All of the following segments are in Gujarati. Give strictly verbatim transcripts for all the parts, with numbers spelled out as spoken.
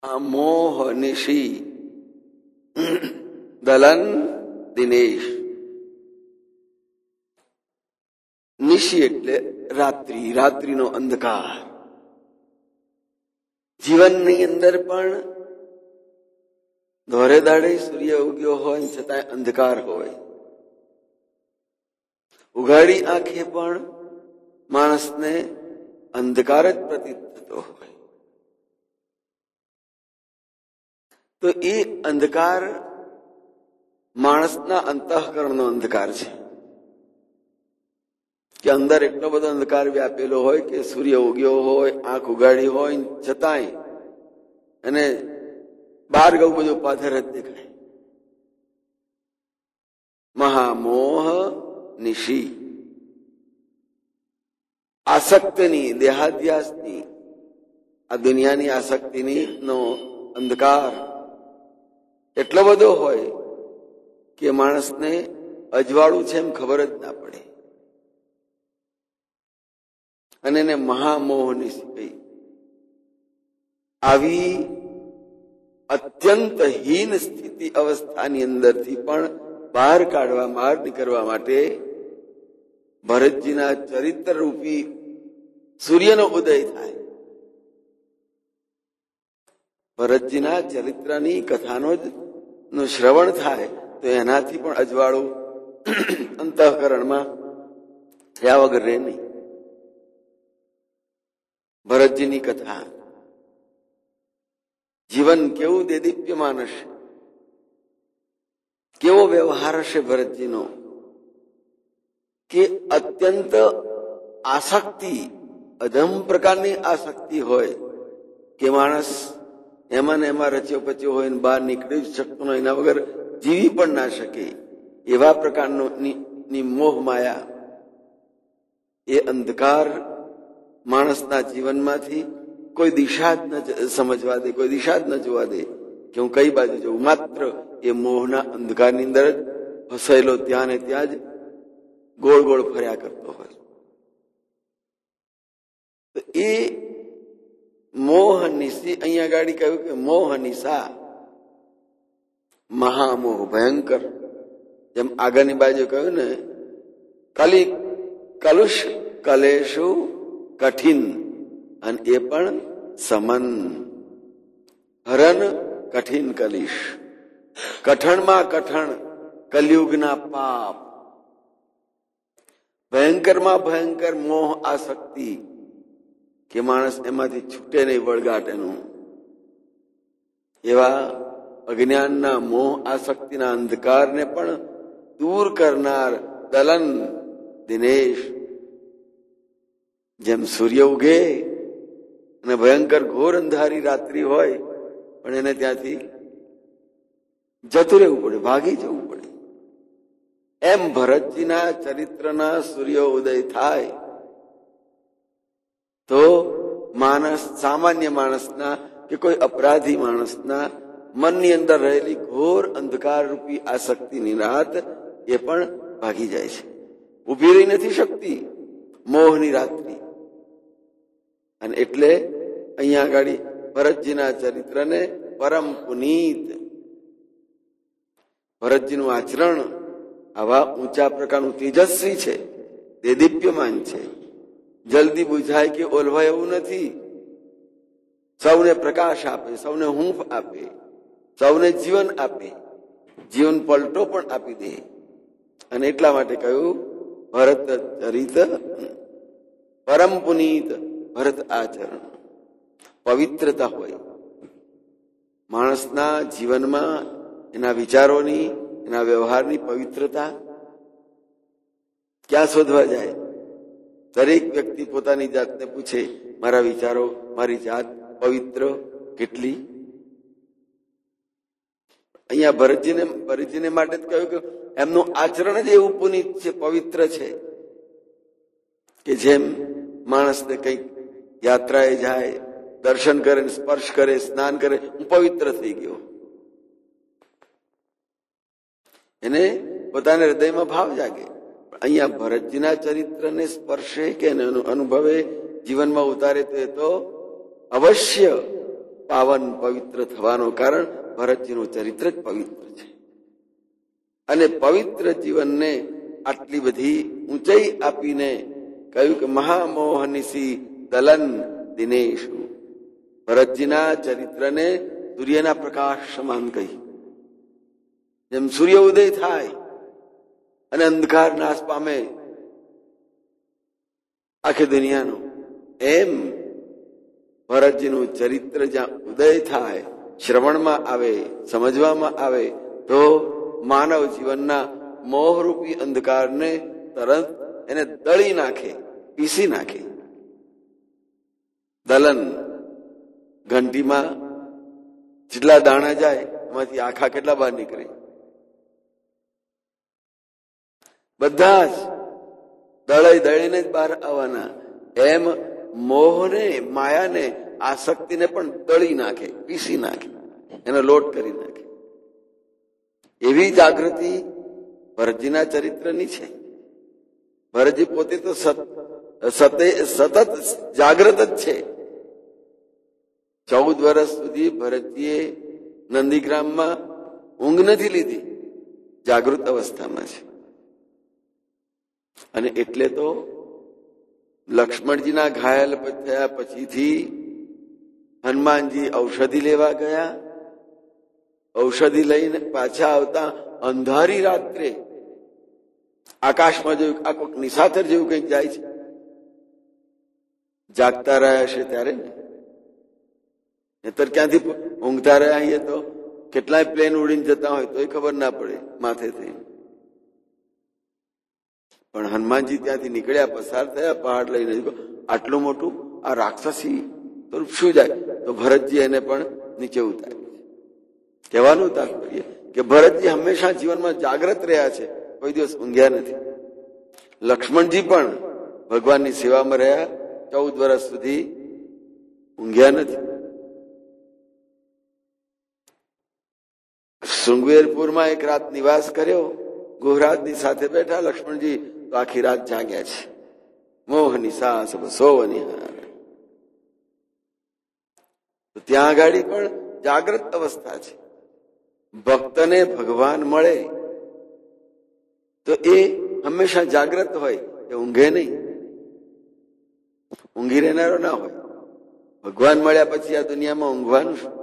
મોહ નિશી દલન દિનેશ. નિશી એટલે રાત્રિ, રાત્રિનો અંધકાર. જીવનની અંદર પણ દોરે દાડે સૂર્ય ઉગ્યો હોય છતાં અંધકાર હોય. ઉઘાડી આંખે પણ માણસને અંધકાર જ પ્રતીત થતો હોય. તો એ અંધકાર માણસના અંતઃકરણનો અંધકાર છે કે અંદર એટલો બધો અંધકાર વ્યાપેલો હોય કે સૂર્ય ઉગ્યો હોય, આંખ ઉગાડી હોય છતાંય અને બાર ગયું બધું પાથર જ દેખાય. મહામોહ નિશી, આસક્તિની, દેહાધ્યાસની, આ દુનિયાની આસક્તિની નો અંધકાર એટલો બધો હોય કે માણસને અજવાળું છે એમ ખબર જ ના પડે. અને એને મહામોહ નિશી કહી. આવી અત્યંત હીન સ્થિતિ અવસ્થાની અંદરથી પણ બહાર કાઢવા, બહાર નીકળવા માટે ભરતજીના ચરિત્ર રૂપી સૂર્યનો ઉદય થાય. ભરતજીના ચરિત્રની કથાનો જ નું શ્રવણ થાય તો એનાથી પણ અજવાળું અંતઃકરણમાં થયા વગર રહે નહીં. ભરતજીની કથા, જીવન કેવું દેદીપ્યમાન હશે, કેવો વ્યવહાર હશે ભરતજીનો કે અત્યંત આસક્તિ, અધમ પ્રકારની આસક્તિ હોય કે માણસ એમાં ને એમાં રચ્યો પચ્યો હોય ને બહાર નીકળી જ શકતો નહીં, એના વગર જીવી પણ ના શકે એવા પ્રકારનો ની મોહ માયા, એ અંધકાર માણસના જીવનમાંથી કોઈ દિશા જ ન સમજવા દે, કોઈ દિશા જ ન જોવા દે કે હું કઈ બાજુ જઉં. માત્ર એ મોહના અંધકારની અંદર જ ફસાયેલો ત્યાં ને ત્યાં જ ગોળ ગોળ ફર્યા કરતો હોય. તો એ મોહ નિશી, અહીંયા ગાડી કહ્યું કે મોહ નિશા, મહામોહ ભયંકર. જેમ આગળની બાજુ કહ્યું ને, કલી કલુષ કલેશુ કઠિન, અને એ પણ સમન. હરન કઠિન કલિશ, કઠણમાં કઠણ કલયુગના પાપ, ભયંકરમાં ભયંકર મોહ આસક્તિ કે માણસ એમાંથી છૂટે નહીં વળગાટેનું. એવા અજ્ઞાનના મોહ આસક્તિના અંધકારને પણ દૂર કરનાર દલન દિનેશ. જેમ સૂર્ય ઉગે અને ભયંકર ઘોર અંધારી રાત્રિ હોય પણ એને ત્યાંથી જતું રહેવું પડે, ભાગી જવું પડે, એમ ભરતજીના ચરિત્રના સૂર્ય ઉદય થાય તો માણસ, સામાન્ય માણસના કે કોઈ અપરાધી માણસના મનની અંદર રહેલી ઘોર અંધકાર રૂપી આસક્તિની રાત એ પણ ભાગી જાય છે. ઉભી રહી નથી શકતી મોહની રાત્રિ. અને એટલે અહીંયા આગળ ભરતજીના ચરિત્રને પરમ પુનીત, ભરતજીનું આચરણ આવા ઊંચા પ્રકારનું તેજસ્વી છે, દેદીપ્યમાન છે, જલ્દી બુઝાય કે ઓલવાય એવું નથી. સૌને પ્રકાશ આપે, સૌને હૂંફ આપે, સૌને જીવન આપે, જીવન પલટો પણ આપી દે. અને એટલા માટે કહ્યું ભરત ચરિત પરમ પુનીત. ભરત આચરણ પવિત્રતા હોય માણસના જીવનમાં, એના વિચારોની, એના વ્યવહારની પવિત્રતા ક્યાં શોધવા જાય? દરેક વ્યક્તિ પોતાની જાતને પૂછે, મારા વિચારો, મારી જાત પવિત્ર કેટલી? અહીંયા ભરતજીને ભરતજીને માટે જ કહ્યું કે એમનું આચરણ જ એવું પુનિત છે, પવિત્ર છે કે જેમ માણસને કંઈક યાત્રાએ જાય, દર્શન કરે, સ્પર્શ કરે, સ્નાન કરે, હું પવિત્ર થઈ ગયો. એને પોતાના હૃદયમાં ભાવ જાગે. અહીંયા ભરતજીના ચરિત્રને સ્પર્શે કે અનુભવે, જીવનમાં ઉતારે તો એ તો અવશ્ય પાવન પવિત્ર થવાનું કારણ ભરતજીનું ચરિત્ર જ પવિત્ર છે. અને પવિત્ર જીવનને આટલી બધી ઊંચાઈ આપીને કહ્યું કે મહામોહનિશી દલન દિનેશુ. ભરતજીના ચરિત્રને સૂર્યના પ્રકાશ સમાન કહી. જેમ સૂર્ય ઉદય થાય અને અંધકાર નાશ પામે આખી દુનિયાનો, એમ ભરતજીનું ચરિત્ર જ્યાં ઉદય થાય, શ્રવણમાં આવે, સમજવામાં આવે તો માનવ જીવનના મોહરૂપી અંધકારને તરત એને દળી નાખે, પીસી નાખે. દલન, ઘંટીમાં જેટલા દાણા જાય એમાંથી આખા કેટલા બહાર નીકળે? બધા જ દળાઈ દળીને જ બહાર આવવાના. એમ મોહને, માયાને, આસક્તિને પણ દળી નાખે, પીસી નાખે, એનો લોટ કરી નાખે. એવી જાગૃતિ ભરતજીના ચરિત્રની છે. ભરતજી પોતે તો સતત જાગ્રત જ છે. ચૌદ વર્ષ સુધી ભરતજીએ નંદીગ્રામમાં ઊંઘ નથી લીધી, જાગૃત અવસ્થામાં છે. અને એટલે તો લક્ષ્મણજીના ઘાયલ થયા પછીથી હનુમાનજી ઔષધિ લેવા ગયા. ઔષધિ લઈને પાછા આવતા અંધારી રાત્રે આકાશમાં જોયું આ કોઈક નિશાચર જેવું કંઈક જાય છે. જાગતા રહ્યા હશે ત્યારે ને, નહીતર ક્યાંથી ઊંઘતા રહ્યા અહીંયા તો કેટલાય પ્લેન ઉડીને જતા હોય તો એ ખબર ના પડે માથેથી. પણ હનુમાનજી ત્યાંથી નીકળ્યા, પસાર થયા, પહાડ લઈને આટલું મોટું આ રાક્ષસી તો શું જાય? તો ભરતજી એને પણ નીચે ઉતાર્યું. કહેવાનું તાત્પર્ય કે ભરતજી હંમેશા જીવનમાં જાગ્રત રહ્યા છે, કોઈ દિવસ ઊંઘ્યા નથી. લક્ષ્મણજી પણ ભગવાનની સેવામાં રહ્યા, ચૌદ વર્ષ સુધી ઊંઘ્યા નથી. શૃંગવેરપુરમાં એક રાત નિવાસ કર્યો, ગુહરાજની સાથે બેઠા. લક્ષ્મણજી તો આખી રાત જાગ્યા છે. મોહની સાસ સોવની હાર. ત્યાં આગળ પણ જાગ્રત અવસ્થા છે. ભક્તને ભગવાન મળે તો એ હંમેશા જાગ્રત હોય, એ ઊંઘે નહીં, ઊંઘી રહેનારો ના હોય. ભગવાન મળ્યા પછી આ દુનિયામાં ઊંઘવાનું શું?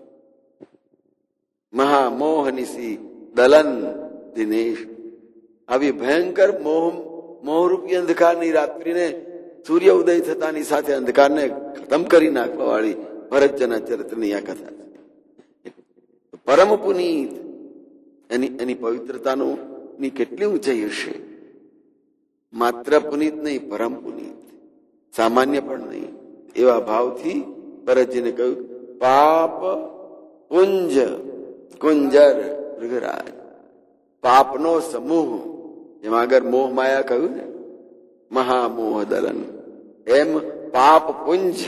મહામોહનિશી દલન દિનેશ. આવી ભયંકર મોહ મોહરૂપી અંધકારની રાત્રિને સૂર્ય ઉદય થતાની સાથે અંધકારને ખતમ કરી નાખવા વાળી ભરતજીના ચરિત્રની આ કથા છે. પરમ પુનીત, એની એની પવિત્રતાનું ની કેટલી ઊંચાઈ હશે! માત્ર પુનીત નહીં, પરમ પુનીત, સામાન્ય પણ નહીં. એવા ભાવથી ભરતજીને કહ્યું પાપ પુંજ કુંજર મૃગરાજ. પાપનો સમૂહ, જેમાં આગળ મોહ માયા કહ્યું ને, મહામોહ દલન, એમ પાપ પુંજ,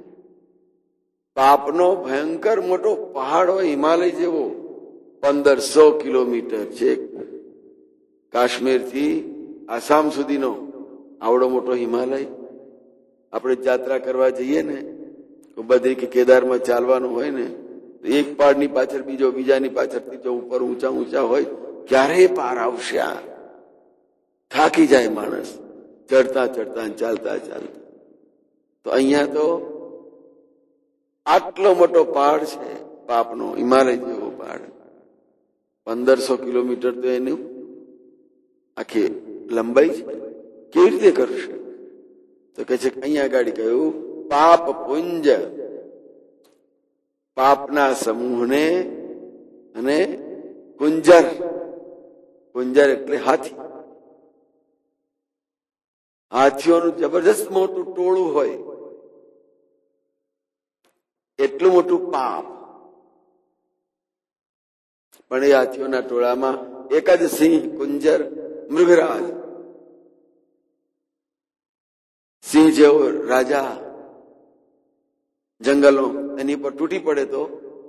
પાપનો ભયંકર મોટો પહાડ હોય, હિમાલય જેવો, પંદરસો કિલોમીટર છે. કાશ્મીર થી આસામ સુધીનો આવડો મોટો હિમાલય. આપણે યાત્રા કરવા જઈએ ને, બદ્રી કે કેદારમાં ચાલવાનું હોય ને, એક પહાડની પાછળ બીજો, બીજાની પાછળ ત્રીજો, ઉપર ઊંચા ઊંચા હોય. ક્યારે પાર આવશે? આ થાકી જાય માણસ ચડતા ચડતા, ચાલતા ચાલતા. તો અહીંયા તો આટલો મોટો પહાડ છે, પાપનો, હિમાલય જેવો પહાડ. પંદરસો કિલોમીટર તો એનું આખી લંબાઈ છે. કેવી રીતે કરશે? તો કે છે અહીંયા ગાડી કહ્યું પાપ પુંજ, પાપના સમૂહને, અને કુંજર, કુંજર એટલે હાથી. હાથીઓનું જબરજસ્ત મોટું ટોળું હોય, એટલું મોટું પાપ. પણ એ હાથીઓના ટોળામાં એક જ સિંહ, કુંજર મૃગરાજ. સિંહ જેવો રાજા જંગલો એની પર તૂટી પડે તો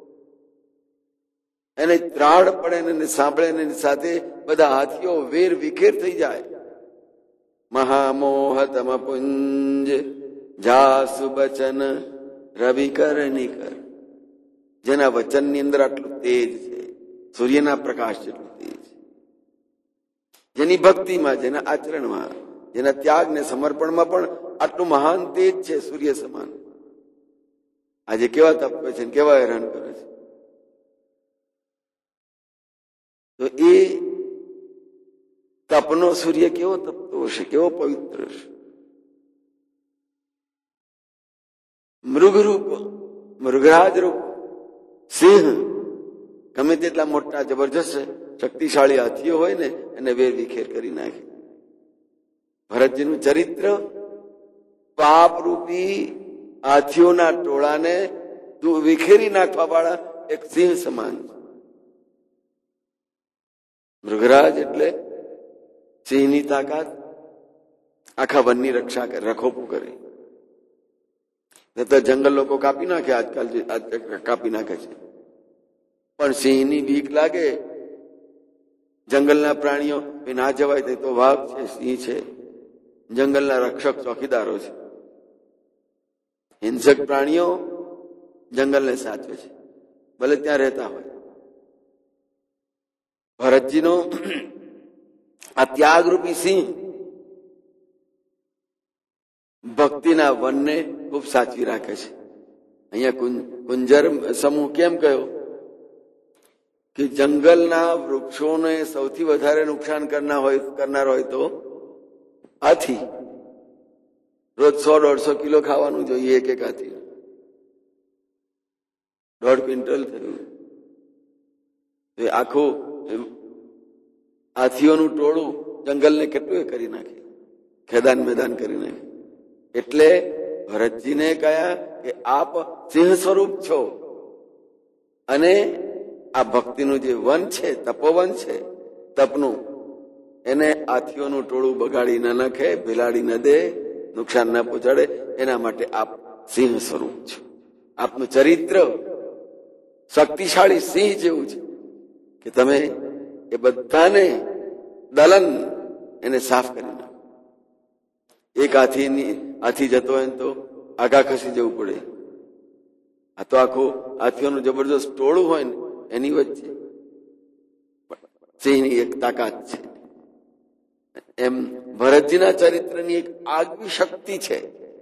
એને ત્રાડ પડે, એને સાંભળે, એની સાથે બધા હાથીઓ વેર વિખેર થઈ જાય. મહામોહ તમ પુંજ જાસુ બચન રવિ કર નિકર. જેના વચનની અંદર આટલું તેજ છે, સૂર્યના પ્રકાશ જેટલું તેજ, જેની ભક્તિમાં, જેના આચરણમાં, જેના ત્યાગ ને સમર્પણમાં પણ આટલું મહાન તેજ છે, સૂર્ય સમાન. આજે કેવા તપે છે, કેવા હેરાન કરે છે. તો એ તપનો સૂર્ય કેવો તપતો હશે, કેવો પવિત્ર હશે. મૃગરૂપ, મૃગરાજ રૂપ સિંહ ગમે તેટલા મોટા જબરજસ્ત શક્તિશાળી હાથીઓ હોય ને એને વેર વિખેર કરી નાખે. ભરતજીનું ચરિત્ર પાપ રૂપી હાથીઓના ટોળાને વિખેરી નાખવા વાળા એક સિંહ સમાન છે. મૃગરાજ એટલે સિંહની તાકાત, આખા વનની રક્ષા કરે, રખોપું કરે. તો જંગલ લોકો કાપી નાખે, આજકાલ કાપી નાખે છે. પણ સિંહની બીક લાગે. જંગલના પ્રાણીઓ ના જવાય તો વાઘ છે, સિંહ છે, જંગલના રક્ષક ચોકીદારો છે. હિંસક પ્રાણીઓ જંગલને સાચવે છે, ભલે ત્યાં રહેતા હોય. ભરતજીનો આ ત્યાગરૂપી સિંહ ભક્તિના વનને ખૂબ સાચવી રાખે છે. અહીંયા કુંજર સમૂહ કેમ કહ્યો કે જંગલના વૃક્ષોને સૌથી વધારે નુકસાન કરનાર હોય કરનાર હોય તો હાથી. રોજ સો દોઢસો કિલો ખાવાનું જોઈએ એક એક હાથી. દોઢ ક્વિન્ટલ થયું. આખું હાથીઓનું ટોળું જંગલને કેટલું કરી નાખે, ખેદાન મેદાન કરી નાખે. એટલે ભરતજીને કહ્યા કે આપ સિંહ સ્વરૂપ છો અને આ ભક્તિનું જે વન છે, તપોવન છે, તપનું, એને હાથીઓનું ટોળું બગાડી ન નાખે, ભેલાડી ન દે, નુકસાન ન પહોંચાડે. એના માટે આપ સિંહ સ્વરૂપ છો. આપનું ચરિત્ર શક્તિશાળી સિંહ જેવું છે કે તમે એ બધાને દલન એને સાફ કરી નાખો. એક હાથીની હાથી જતો હોય તો આગા ખસી જવું પડે. આ તો આખું હાથીઓનું જબરજસ્ત ટોળું હોય ને એની વચ્ચે સિંહની એક તાકાત છે. એમ ભરતજીના ચરિત્રની એક આગવી શક્તિ છે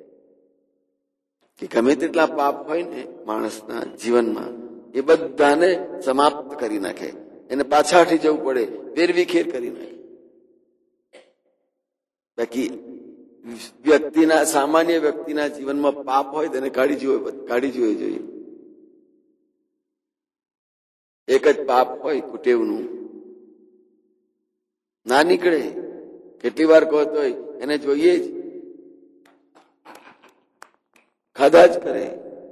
કે ગમે તેટલા પાપ હોય ને માણસના જીવનમાં એ બધાને સમાપ્ત કરી નાખે. એને પાછા હટી જવું પડે, વેરવિખેર કરી નાખે. બાકી વ્યક્તિના, સામાન્ય વ્યક્તિના જીવનમાં પાપ હોય તેને કાઢી જોવે કાઢી જોવે જોઈએ. એક જ પાપ હોય કુટેવનું, ના નીકળે. કેટલી વાર કહો તો એને જોઈએ જ, ખાધા જ કરે,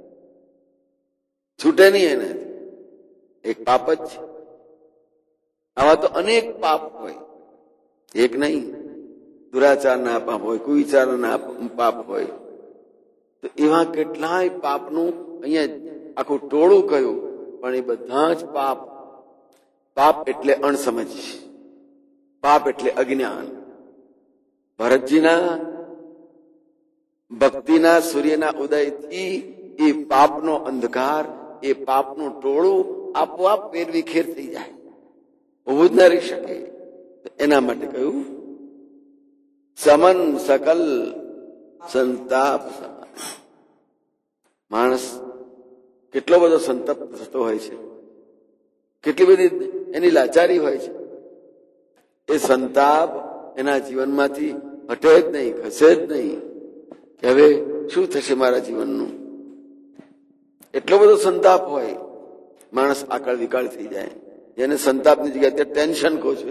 છૂટે નહીં એને. એક પાપ જ છે. આવા તો અનેક પાપ હોય, એક નહીં. દુરાચારના પાપ હોય, કુવિચારના પાપ હોય. તો એવા કેટલાય પાપનું અહીંયા આખું ટોળું કહ્યું. પણ એ બધા જ પાપ, પાપ એટલે અણસમજ, પાપ એટલે અજ્ઞાન. ભરતજીના ભક્તિના સૂર્યના ઉદયથી એ પાપનો અંધકાર, એ પાપનું ટોળું આપોઆપ વેરવિખેર થઈ જાય, ઉભું જ ન રહી શકે. એના માટે કહ્યું સમન સકલ સંતાપ સમાન. માણસ કેટલો બધો સંતપ્ત થતો હોય છે, કેટલી બધી એની લાચારી હોય છે. એ સંતાપ એના જીવનમાંથી હટે જ નહીં, ખસે જ નહીં કે હવે શું થશે મારા જીવનનું. એટલો બધો સંતાપ હોય, માણસ આકળ વિકાળ થઈ જાય. જેને સંતાપની જગ્યાએ ત્યાં ટેન્શન કહો છો,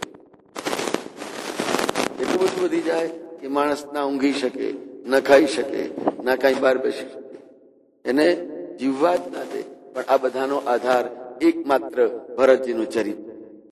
એટલું બધું વધી જાય કે માણસ ના ઊંઘી શકે, ન ખાઈ શકે, ના કાંઈ બહાર બેસી શકે, એને જીવવા જ ના દે. પણ આ બધાનો આધાર એકમાત્ર ભરતજીનું ચરિત્ર.